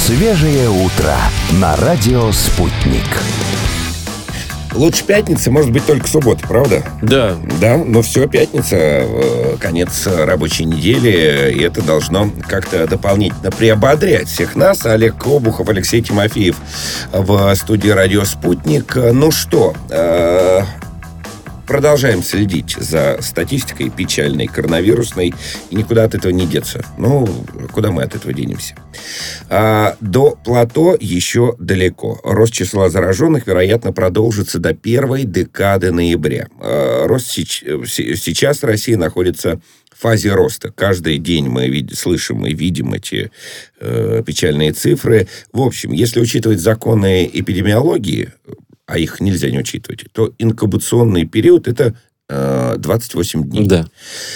Свежее утро на радио «Спутник». Лучше пятницы, может быть, только суббота, правда? Да. Да, но все, пятница, конец рабочей недели, и это должно как-то дополнительно приободрять всех нас. Олег Кобухов, Алексей Тимофеев в студии «Радио Спутник». Ну что, продолжаем следить за статистикой печальной, коронавирусной, и никуда от этого не деться. Ну, куда мы от этого денемся? До плато еще далеко. Рост числа зараженных, вероятно, продолжится до первой декады ноября. Сейчас Россия находится в фазе роста. Каждый день мы слышим и видим эти печальные цифры. В общем, если учитывать законы эпидемиологии, а их нельзя не учитывать, то инкубационный период – это 28 дней. Да.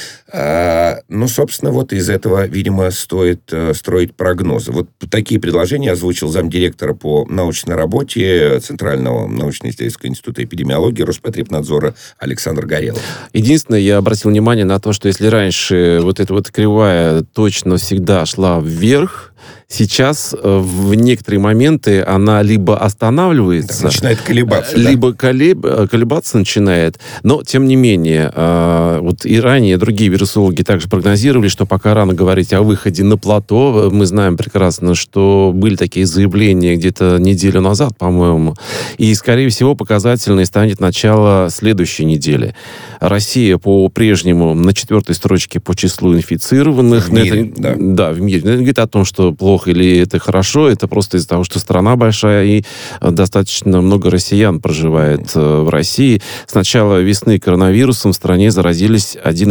Ну, собственно, вот из этого, видимо, стоит строить прогнозы. Вот такие предложения озвучил замдиректора по научной работе Центрального научно-исследовательского института эпидемиологии Роспотребнадзора Александр Горелов. Единственное, я обратил внимание на то, что если раньше вот эта вот кривая точно всегда шла вверх, сейчас в некоторые моменты она либо останавливается, начинает колебаться, либо колебаться начинает. Но, тем не менее, вот и ранее другие вирусологи также прогнозировали, что пока рано говорить о выходе на плато. Мы знаем прекрасно, что были такие заявления где-то неделю назад, по-моему. И, скорее всего, показательной станет начало следующей недели. Россия по-прежнему на 4-й строчке по числу инфицированных. В мире, да, в мире. Это говорит о том, что плохо или это хорошо, это просто из-за того, что страна большая и достаточно много россиян проживает в России. С начала весны коронавирусом в стране заразились 1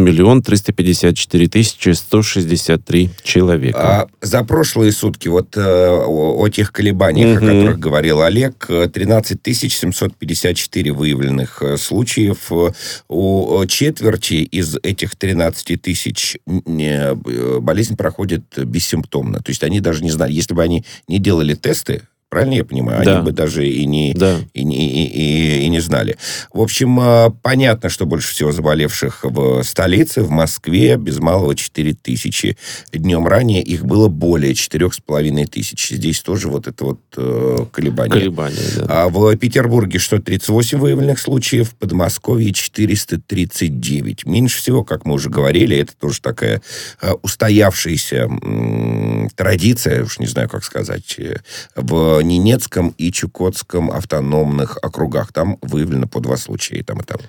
354 163 человека. За прошлые сутки, вот о тех колебаниях, о которых говорил Олег, 13 754 выявленных случаев. У четверти из этих 13 тысяч болезнь проходит бессимптомно. То есть они даже не знали, если бы они не делали тесты, правильно я понимаю? Да. Они бы даже и не знали. В общем, понятно, что больше всего заболевших в столице, в Москве, без малого 4 тысячи. Днем ранее их было более 4,5 тысяч. Здесь тоже вот это вот колебание. Да. А в Петербурге 638 выявленных случаев, в Подмосковье 439. Меньше всего, как мы уже говорили, это тоже такая устоявшаяся традиция, уж не знаю, как сказать, в Ненецком и Чукотском автономных округах. Там выявлено по 2 случая, и там, и там.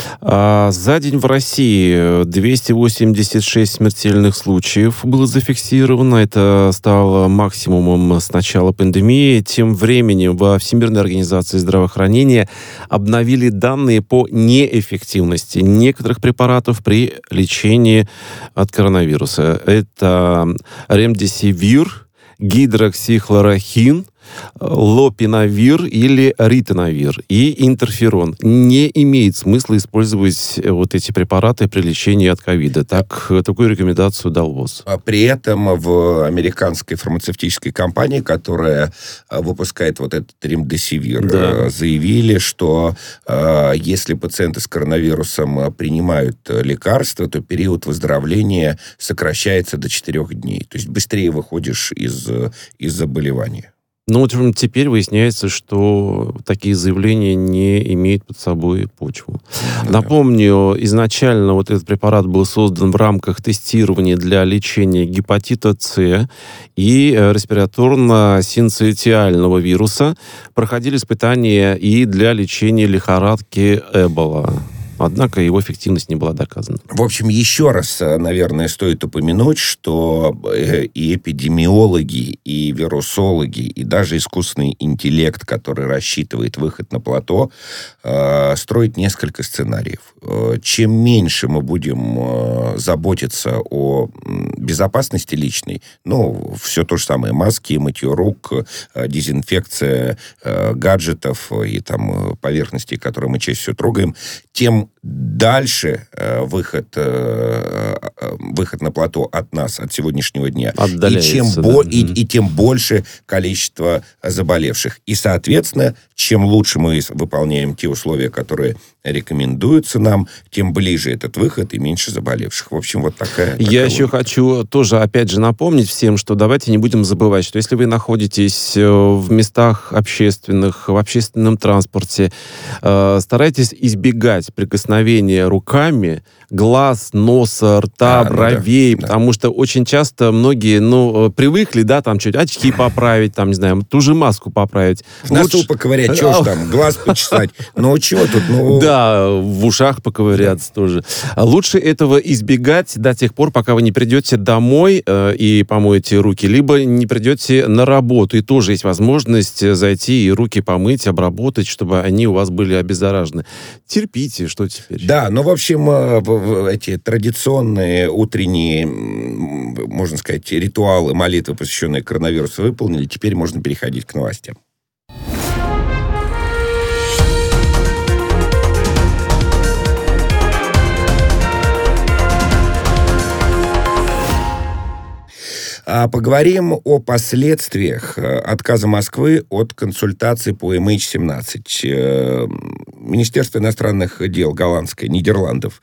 За день в России 286 смертельных случаев было зафиксировано. Это стало максимумом с начала пандемии. Тем временем во Всемирной организации здравоохранения обновили данные по неэффективности некоторых препаратов при лечении от коронавируса. Это ремдесивир, гидроксихлорохин, лопинавир или ритонавир и интерферон. Не имеет смысла использовать вот эти препараты при лечении от ковида. Такую рекомендацию дал ВОЗ. При этом в американской фармацевтической компании, которая выпускает вот этот ремдесивир, заявили, что если пациенты с коронавирусом принимают лекарства, то период выздоровления сокращается до 4 дней. То есть быстрее выходишь из заболевания. Ну, вот теперь выясняется, что такие заявления не имеют под собой почву. Напомню, изначально вот этот препарат был создан в рамках тестирования для лечения гепатита С и респираторно-синцитиального вируса. Проходили испытания и для лечения лихорадки Эбола. Однако его эффективность не была доказана. В общем, еще раз, наверное, стоит упомянуть, что и эпидемиологи, и вирусологи, и даже искусственный интеллект, который рассчитывает выход на плато, строит несколько сценариев. Чем меньше мы будем заботиться о безопасности личной, все то же самое, маски, мытье рук, дезинфекция гаджетов и там поверхностей, которые мы чаще всего трогаем, тем дальше выход на плато от нас, от сегодняшнего дня. Отдаляется, И тем больше количество заболевших. И, соответственно, чем лучше мы выполняем те условия, которые рекомендуются нам, тем ближе этот выход и меньше заболевших. В общем, вот такая Я еще логика. хочу тоже, опять же, напомнить всем, что давайте не будем забывать, что если вы находитесь в местах общественных, в общественном транспорте, старайтесь избегать прикосновения руками глаз, носа, рта, бровей, потому что очень часто многие, привыкли, там чуть очки поправить, там, не знаю, ту же маску поправить. В носу поковырять, что ж там, глаз почесать. Чего тут, Да, в ушах поковыряться тоже. Лучше этого избегать до тех пор, пока вы не придете домой и помоете руки, либо не придете на работу. И тоже есть возможность зайти и руки помыть, обработать, чтобы они у вас были обеззаражены. Терпите, что теперь? Да, в общем, эти традиционные утренние, можно сказать, ритуалы, молитвы, посвященные коронавирусу, выполнили. Теперь можно переходить к новостям. Поговорим о последствиях отказа Москвы от консультаций по MH17. Министерство иностранных дел голландское, Нидерландов,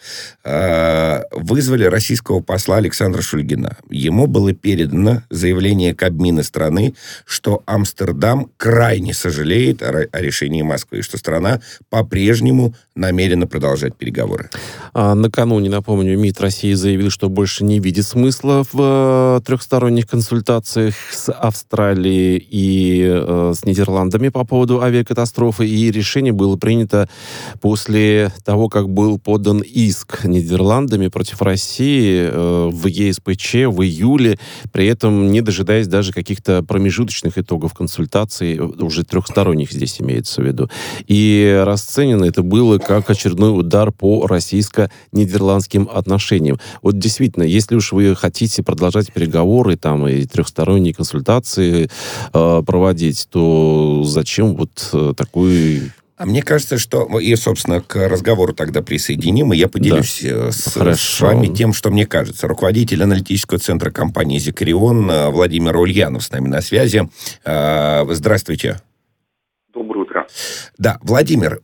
вызвали российского посла Александра Шульгина. Ему было передано заявление Кабмина страны, что Амстердам крайне сожалеет о решении Москвы, и что страна по-прежнему намерена продолжать переговоры. Накануне, напомню, МИД России заявил, что больше не видит смысла в трехсторонних консультациях с Австралией и с Нидерландами по поводу авиакатастрофы, и решение было принято после того, как был подан иск Нидерландами против России в ЕСПЧ в июле, при этом не дожидаясь даже каких-то промежуточных итогов консультаций, уже трехсторонних здесь имеется в виду. И расценено это было как очередной удар по российско-нидерландским отношениям. Вот действительно, если уж вы хотите продолжать переговоры там и трехсторонние консультации проводить, то зачем вот такой... А мне кажется, что... И, собственно, к разговору тогда присоединим, и я поделюсь с вами тем, что мне кажется. Руководитель аналитического центра компании «Зикарион» Владимир Ульянов с нами на связи. Здравствуйте. Доброе утро. Да, Владимир,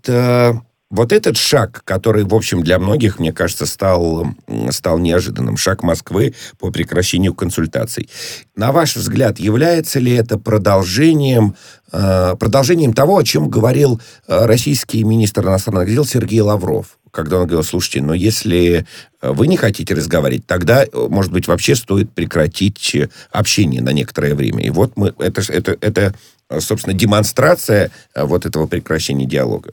вот этот шаг, который, в общем, для многих, мне кажется, стал неожиданным, шаг Москвы по прекращению консультаций. На ваш взгляд, является ли это продолжением того, о чем говорил российский министр иностранных дел Сергей Лавров, когда он говорил: слушайте, если вы не хотите разговаривать, тогда, может быть, вообще стоит прекратить общение на некоторое время. И вот это, собственно, демонстрация вот этого прекращения диалога.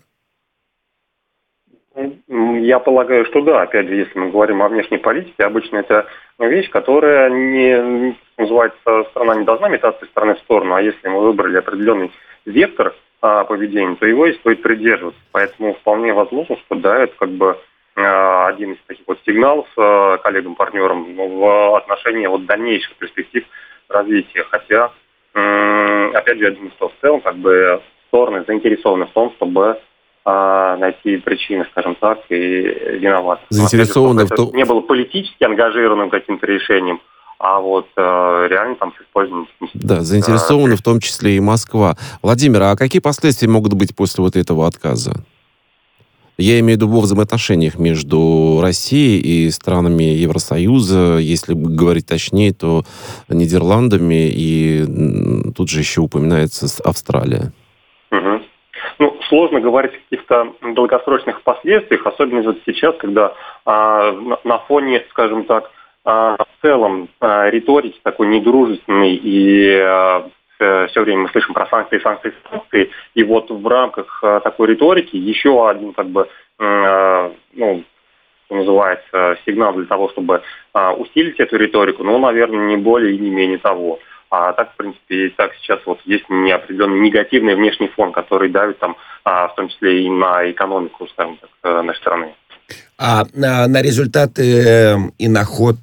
Я полагаю, что да. Опять же, если мы говорим о внешней политике, обычно это вещь, которая называется, страна не должна метаться из стороны в сторону, а если мы выбрали определенный вектор поведения, то его и стоит придерживаться. Поэтому вполне возможно, что да, это один из таких вот сигналов коллегам-партнерам в отношении дальнейших перспектив развития. Хотя, опять же, я думаю, что в целом стороны заинтересованы в том, чтобы найти причины, скажем так, и виноваты. Заинтересованы в том... Не было политически ангажированным каким-то решением, а реально с использованием... Да, заинтересованы в том числе и Москва. Владимир, а какие последствия могут быть после этого отказа? Я имею в виду во взаимоотношениях между Россией и странами Евросоюза, если говорить точнее, то Нидерландами, и тут же еще упоминается Австралия. Угу. Сложно говорить о каких-то долгосрочных последствиях, особенно сейчас, когда на фоне, скажем так, в целом риторики такой недружественной, и все время мы слышим про санкции, и в рамках такой риторики еще один, называется, сигнал для того, чтобы усилить эту риторику, наверное, не более и не менее того. А так, в принципе, сейчас есть неопределенный негативный внешний фон, который давит в том числе и на экономику, скажем так, нашей страны. А на результаты и на ход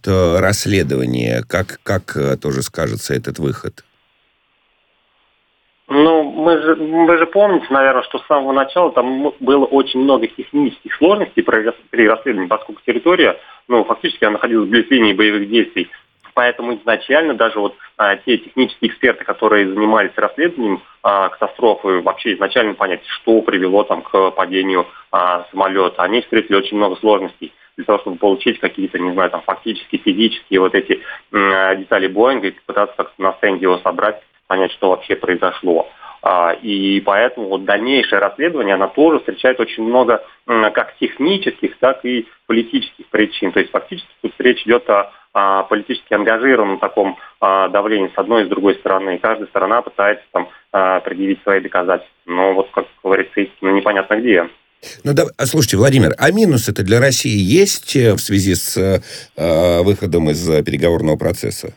расследования, как тоже скажется этот выход? вы же помните, наверное, что с самого начала там было очень много технических сложностей при расследовании, поскольку территория, фактически она находилась близ линии боевых действий. Поэтому изначально даже те технические эксперты, которые занимались расследованием катастрофы, вообще изначально понять, что привело там к падению самолета, они встретили очень много сложностей для того, чтобы получить какие-то, фактически физические эти детали Боинга и пытаться как-то на стенде его собрать, понять, что вообще произошло. И поэтому дальнейшее расследование, оно тоже встречает очень много как технических, так и политических причин. То есть фактически тут речь идет о политически ангажированном таком давлении с одной и с другой стороны. И каждая сторона пытается предъявить свои доказательства. Но как говорится, истина непонятно где. Слушайте, Владимир, а минусы-то для России есть в связи с выходом из переговорного процесса?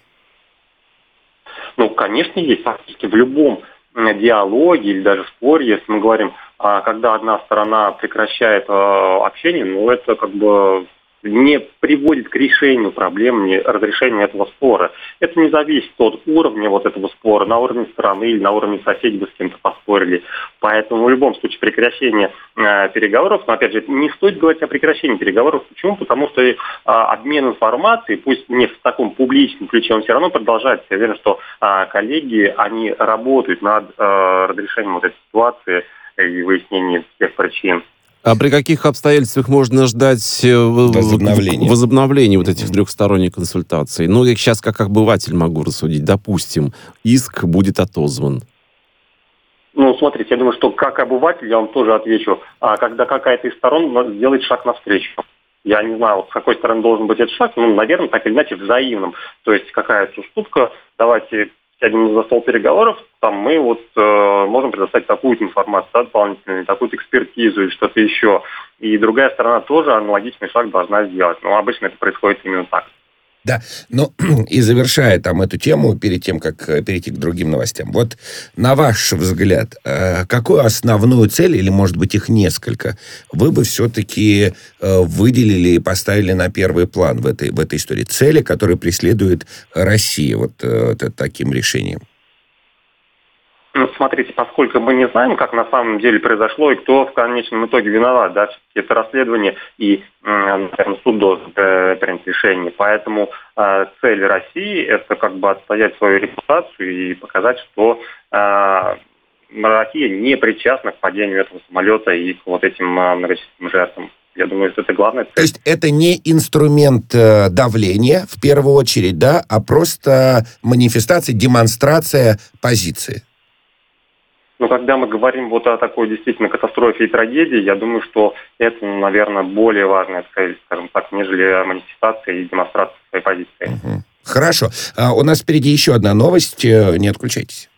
Конечно, есть. Фактически в любом диалоге или даже споре, если мы говорим, когда одна сторона прекращает общение, это не приводит к решению проблемы, разрешению этого спора. Это не зависит от уровня этого спора, на уровне страны или на уровне соседей бы с кем-то поспорили. Поэтому в любом случае прекращение переговоров, но опять же, не стоит говорить о прекращении переговоров. Почему? Потому что обмен информацией, пусть не в таком публичном ключе, он все равно продолжается. Я уверен, что коллеги, они работают над разрешением этой ситуации и выяснением всех причин. А при каких обстоятельствах можно ждать возобновления этих трехсторонних консультаций? Я сейчас как обыватель могу рассудить. Допустим, иск будет отозван. Смотрите, я думаю, что как обыватель, я вам тоже отвечу, когда какая-то из сторон делает шаг навстречу. Я не знаю, с какой стороны должен быть этот шаг, наверное, так или иначе взаимным. То есть какая-то уступка, давайте сядем за стол переговоров, там мы можем предоставить такую-то информацию дополнительную, такую-то экспертизу или что-то еще. И другая сторона тоже аналогичный шаг должна сделать. Но обычно это происходит именно так. Да, и завершая эту тему, перед тем, как перейти к другим новостям. На ваш взгляд, какую основную цель, или, может быть, их несколько, вы бы все-таки выделили и поставили на первый план в этой истории? Цели, которые преследует Россия таким решением? Смотрите, поскольку мы не знаем, как на самом деле произошло и кто в конечном итоге виноват, да, это расследование и, наверное, суд должен принять решение. Поэтому цель России – это отстоять свою репутацию и показать, что Россия не причастна к падению этого самолета и к этим многочисленным жертвам. Я думаю, что это главное. То есть это не инструмент давления, в первую очередь, да, а просто манифестация, демонстрация позиции. Когда мы говорим о такой действительно катастрофе и трагедии, я думаю, что это, наверное, более важная цель, скажем так, нежели манифестация и демонстрация своей позиции. Угу. Хорошо. У нас впереди еще одна новость. Не отключайтесь.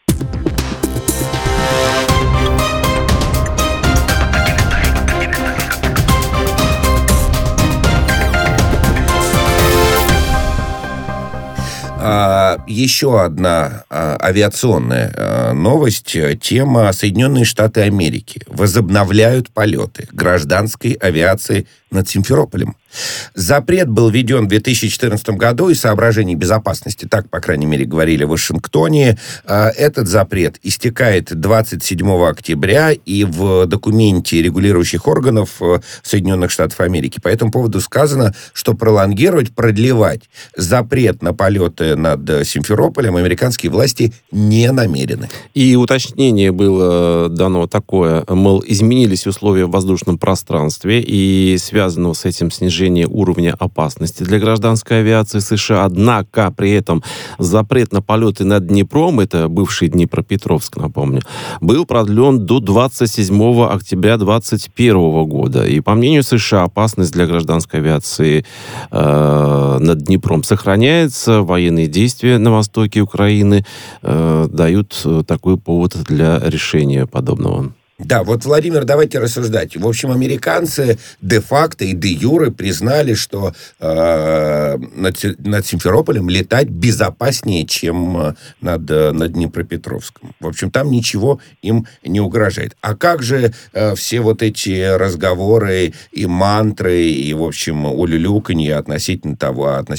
Еще одна авиационная новость. Тема: Соединенные Штаты Америки возобновляют полеты гражданской авиации над Симферополем. Запрет был введен в 2014 году из соображений безопасности, так, по крайней мере, говорили в Вашингтоне. Этот запрет истекает 27 октября, и в документе регулирующих органов Соединенных Штатов Америки по этому поводу сказано, что пролонгировать, продлевать запрет на полеты над Симферополем американские власти не намерены. И уточнение было дано такое, мол, изменились условия в воздушном пространстве, и связанного с этим снижение уровня опасности для гражданской авиации США. Однако при этом запрет на полеты над Днепром, это бывший Днепропетровск, напомню, был продлен до 27 октября 2021 года. И по мнению США, опасность для гражданской авиации над Днепром сохраняется. Военные действия на востоке Украины дают такой повод для решения подобного. Да, Владимир, давайте рассуждать. В общем, американцы де-факто и де-юре признали, что над Симферополем летать безопаснее, чем над Днепропетровском. В общем, там ничего им не угрожает. А как же все эти разговоры и мантры, и, в общем, улюлюканье относительно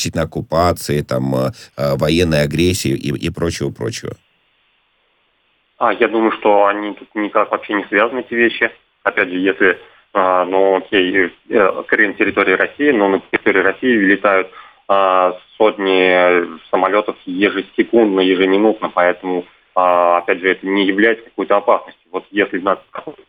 оккупации, военной агрессии и прочего-прочего? Я думаю, что они тут никак вообще не связаны, эти вещи. Опять же, если, Крым территории России, но на территории России летают сотни самолетов ежесекундно, ежеминутно, поэтому, опять же, это не является какой-то опасностью. Вот если на какой-то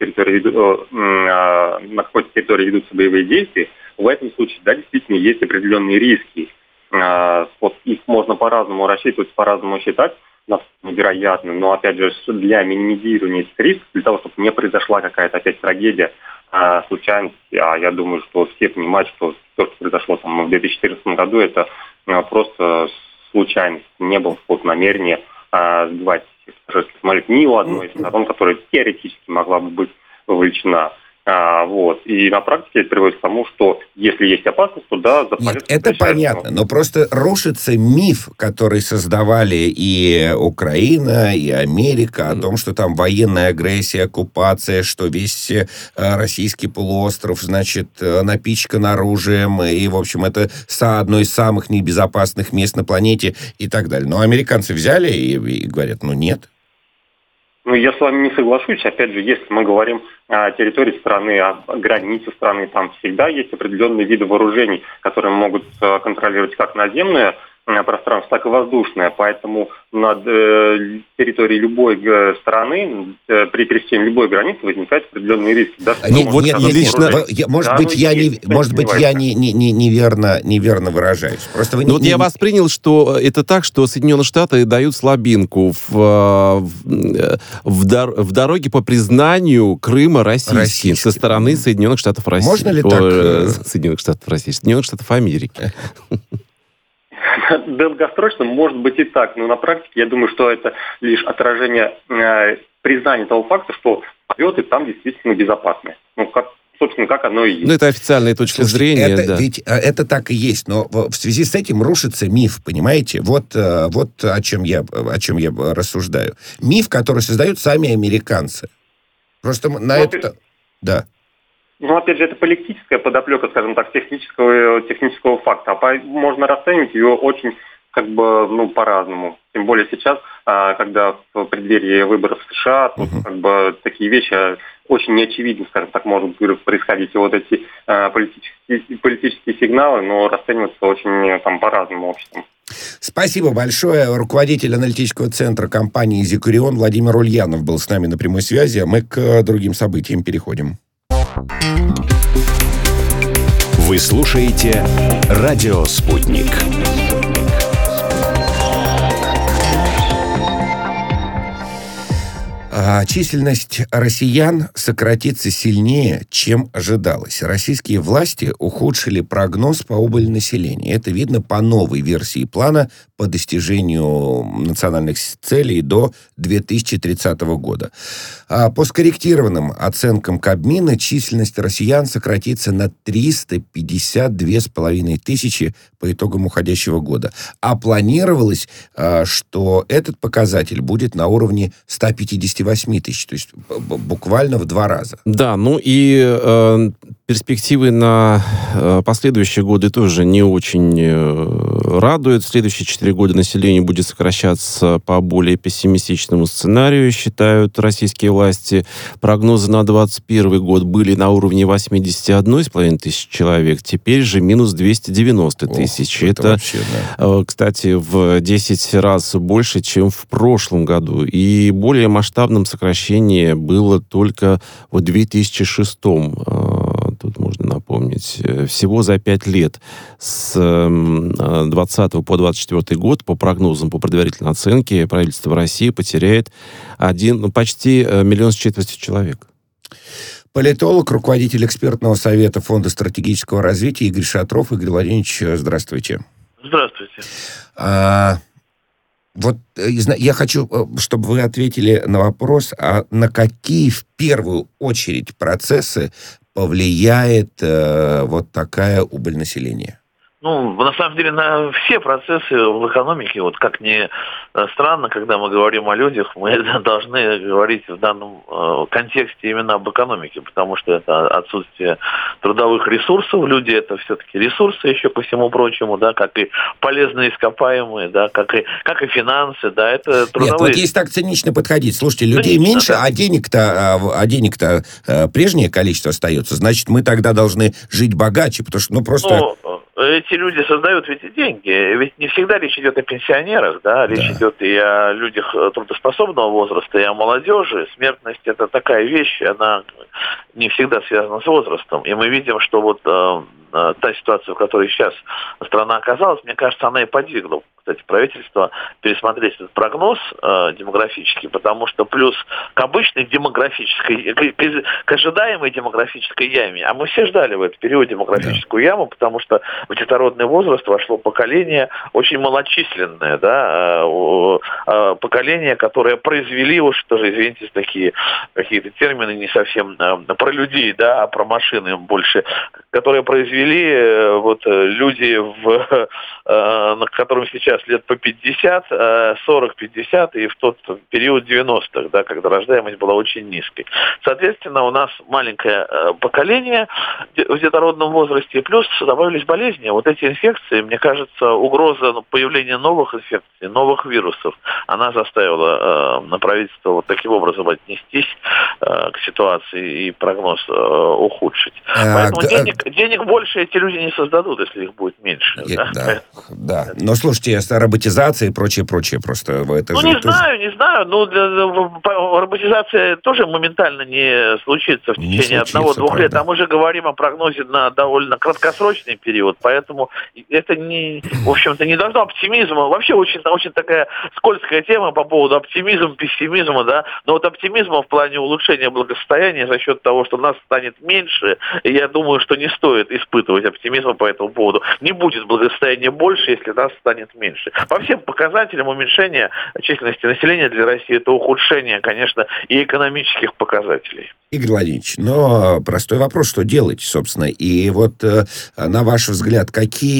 территории ведутся боевые действия, в этом случае, да, действительно, есть определенные риски. Вот их можно по-разному рассчитывать, по-разному считать, невероятно, но, опять же, для минимизирования этих рисков, для того, чтобы не произошла какая-то опять трагедия, случайность, я думаю, что все понимают, что то, что произошло там в 2014 году, это просто случайность, не было какого-то намерения сбивать самолет ни у одной из сторон, которая теоретически могла бы быть вовлечена. И на практике это приводит к тому, что если есть опасность, то да, за полет... Нет, это понятно, но просто рушится миф, который создавали и Украина, и Америка, о том, что там военная агрессия, оккупация, что весь российский полуостров, значит, напичкан оружием, и, в общем, это одно из самых небезопасных мест на планете и так далее. Но американцы взяли и говорят, нет. Я с вами не соглашусь. Опять же, если мы говорим о территории страны, о границе страны, там всегда есть определенные виды вооружений, которые могут контролировать как наземное пространство, так и воздушное. Поэтому над территорией любой страны при пересечении любой границы возникают определенные риски. Может быть, я неверно выражаюсь. Просто я воспринял, что это так, что Соединенные Штаты дают слабинку в дороге по признанию Крыма российским со стороны Соединенных Штатов России. Можно ли так? Соединенных Штатов России, Соединенных Штатов Америки. Долгосрочно может быть и так, но на практике я думаю, что это лишь отражение признания того факта, что полеты там действительно безопасны. Как оно и есть. Это официальная точка зрения. Ведь это так и есть, но в связи с этим рушится миф, понимаете? Вот о чем я рассуждаю. Миф, который создают сами американцы. Просто Да. Опять же, это политическая подоплека, скажем так, технического факта. Можно расценивать ее очень, по-разному. Тем более сейчас, когда в преддверии выборов в США, такие вещи очень неочевидно, скажем так, могут происходить. И вот эти политические сигналы, но расцениваются очень по-разному обществом. Спасибо большое. Руководитель аналитического центра компании «Зикурион» Владимир Ульянов был с нами на прямой связи, а мы к другим событиям переходим. Вы слушаете «Радио Спутник». Численность россиян сократится сильнее, чем ожидалось. Российские власти ухудшили прогноз по убыли населения. Это видно по новой версии плана по достижению национальных целей до 2030 года. По скорректированным оценкам Кабмина численность россиян сократится на 352,5 тысячи по итогам уходящего года. А планировалось, что этот показатель будет на уровне 158 тысяч, то есть буквально в 2 раза. Да, и перспективы на последующие годы тоже не очень радуют. В следующие 4 года население будет сокращаться по более пессимистичному сценарию, считают российские власти. Прогнозы на 2021 год были на уровне 81,5 тысяч человек, теперь же минус 290 тысяч. Это вообще, да. Кстати, в 10 раз больше, чем в прошлом году. И более масштабным сокращение было только в 2006 тут можно напомнить, всего за 5 лет с 20 по 24 год, по прогнозам, по предварительной оценке, правительство России потеряет почти 1,4 миллиона человек. Политолог, руководитель экспертного совета Фонда стратегического развития Игорь Шатров. Игорь Владимирович, здравствуйте. Здравствуйте. Я хочу, чтобы вы ответили на вопрос, на какие в первую очередь процессы повлияет такая убыль населения? На самом деле, на все процессы в экономике, как ни странно, когда мы говорим о людях, мы должны говорить в данном контексте именно об экономике, потому что это отсутствие трудовых ресурсов. Люди это все-таки ресурсы еще ко всему прочему, да, как и полезные ископаемые, да, как и финансы, да, это трудовые. Нет, вот если так цинично подходить, слушайте, людей меньше, да. а денег-то прежнее количество остается, значит, мы тогда должны жить богаче, потому что, просто... Эти люди создают ведь деньги. Ведь не всегда речь идет о пенсионерах, да, речь идет и о людях трудоспособного возраста, и о молодежи. Смертность – это такая вещь, она не всегда связана с возрастом. И мы видим, что вот та ситуация, в которой сейчас страна оказалась, мне кажется, она и подвигла, кстати, правительство пересмотреть этот прогноз демографический, потому что плюс к обычной демографической, к ожидаемой демографической яме, а мы все ждали в этот период демографическую яму, потому что в детородный возраст вошло поколение очень малочисленное, да, поколение, которое произвели, уж тоже, извините, такие какие-то термины не совсем про людей, да, а про машины больше, которые произвели вот люди, которым сейчас лет по 50, 40-50, и в тот период 90-х, да, когда рождаемость была очень низкой. Соответственно, у нас маленькое поколение в детородном возрасте, плюс добавились болезни. Вот эти инфекции, мне кажется, угроза появления новых инфекций, новых вирусов, она заставила правительство вот таким образом отнестись к ситуации и прогноз ухудшить. Поэтому денег больше эти люди не создадут, если их будет меньше. Да. Но слушайте, роботизация и прочее, просто это же... Не знаю. Роботизация тоже моментально не случится в течение 1-2 лет. А мы же говорим о прогнозе на довольно краткосрочный период, поэтому это в общем-то, не должно оптимизма. Вообще очень такая скользкая тема по поводу оптимизма, пессимизма, да. Но вот оптимизма в плане улучшения благосостояния за счет того, что нас станет меньше, я думаю, что не стоит испытывать оптимизма по этому поводу. Не будет благосостояния больше, если нас станет меньше. По всем показателям уменьшение численности населения для России – это ухудшение, конечно, и экономических показателей. Игорь Владимирович, но простой вопрос, что делать, собственно. И вот, на ваш взгляд,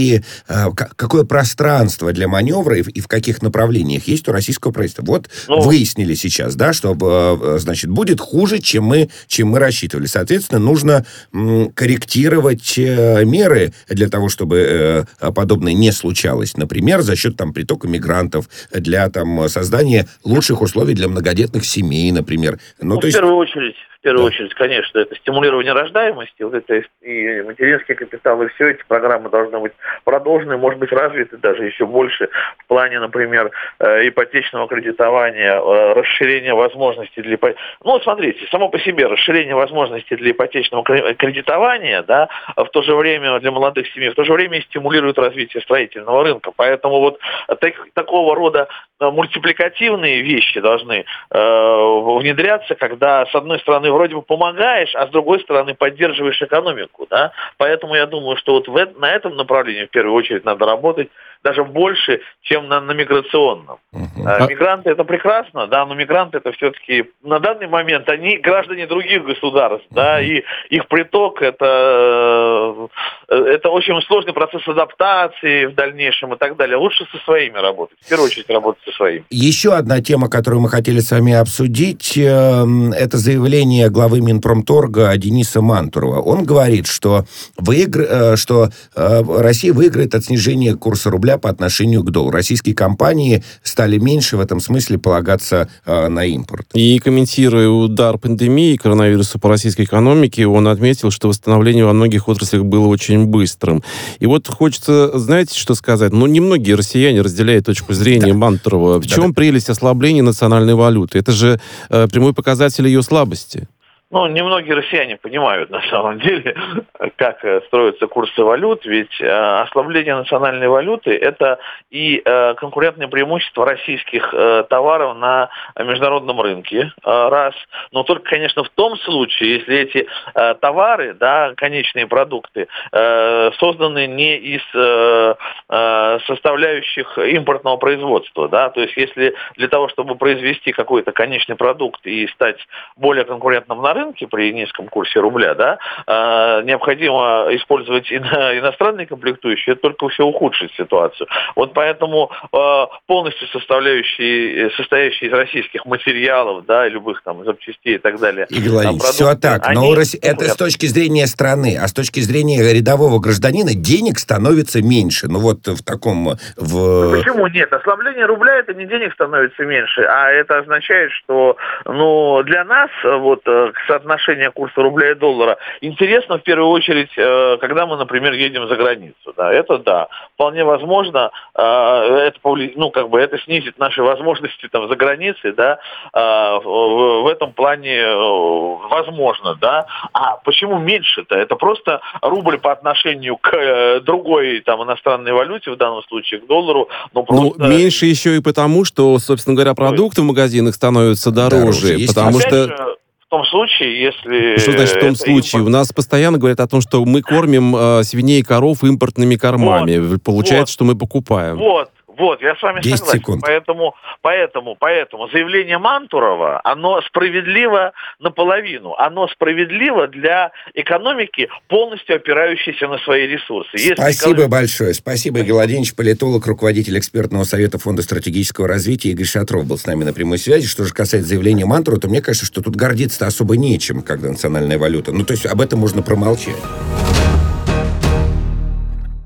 какое пространство для маневра и в каких направлениях есть у российского правительства? Вот выяснили сейчас, да, что, значит, будет хуже, чем мы рассчитывали. Соответственно, нужно корректировать меры для того, чтобы подобное не случалось. Например, за счет притока мигрантов, для создания лучших условий для многодетных семей, например. В первую очередь, конечно, это стимулирование рождаемости, вот это и материнский капитал, и все эти программы должны быть продолжены, может быть, развиты даже еще больше в плане, например, ипотечного кредитования, расширения возможностей для... смотрите, само по себе расширение возможностей для ипотечного кредитования, да, в то же время для молодых семей, в то же время и стимулирует развитие строительного рынка. Поэтому вот такого рода мультипликативные вещи должны внедряться, когда, с одной стороны, вроде бы помогаешь, а с другой стороны поддерживаешь экономику, да. Поэтому я думаю, что вот на этом направлении в первую очередь надо работать даже больше, чем на миграционном. Мигранты это прекрасно, да, но мигранты это все-таки на данный момент они граждане других государств, да, и их приток это очень сложный процесс адаптации в дальнейшем и так далее. Лучше со своими работать, в первую очередь работать со своими. Еще одна тема, которую мы хотели с вами обсудить, это заявление главы Минпромторга Дениса Мантурова. Он говорит, что Россия выиграет от снижения курса рубля по отношению к доллару. Российские компании стали меньше в этом смысле полагаться на импорт. И комментируя удар пандемии коронавируса по российской экономике, он отметил, что восстановление во многих отраслях было очень быстрым. И вот хочется, знаете, что сказать? Немногие россияне разделяют точку зрения Мантурова. В чем прелесть ослабления национальной валюты? Это же прямой показатель ее слабости. Немногие россияне понимают, на самом деле, как строятся курсы валют, ведь ослабление национальной валюты – это и конкурентное преимущество российских товаров на международном рынке, раз. Но только, конечно, в том случае, если эти товары, да, конечные продукты, созданы не из составляющих импортного производства, да, то есть если для того, чтобы произвести какой-то конечный продукт и стать более конкурентным на рынке при низком курсе рубля, да, необходимо использовать иностранные комплектующие, это только все ухудшит ситуацию. Вот поэтому полностью состоящие из российских материалов, да, любых там запчастей и так далее. Игорь Владимирович, все так, но это с точки зрения страны, а с точки зрения рядового гражданина денег становится меньше. Ну вот в таком... Почему нет? Ослабление рубля – это не денег становится меньше, а это означает, что для нас вот соотношение курса рубля и доллара интересно в первую очередь, когда мы, например, едем за границу. Да, это да. Вполне возможно, это снизит наши возможности там за границей, да, в этом плане возможно, да. А почему меньше-то? Это просто рубль по отношению к другой там иностранной валюте, в данном случае к доллару, меньше еще и потому, что, собственно говоря, продукты в магазинах становятся дороже, потому что... В том случае, если... Что значит в том случае? У нас постоянно говорят о том, что мы кормим свиней и коров импортными кормами. Получается, что мы покупаем. Вот, я с вами согласен. Поэтому заявление Мантурова, оно справедливо наполовину. Оно справедливо для экономики, полностью опирающейся на свои ресурсы. Спасибо большое. Спасибо, Игорь Владимирович, политолог, руководитель экспертного совета Фонда стратегического развития. Игорь Шатров был с нами на прямой связи. Что же касается заявления Мантурова, то мне кажется, что тут гордиться-то особо нечем, когда национальная валюта. То есть об этом можно промолчать.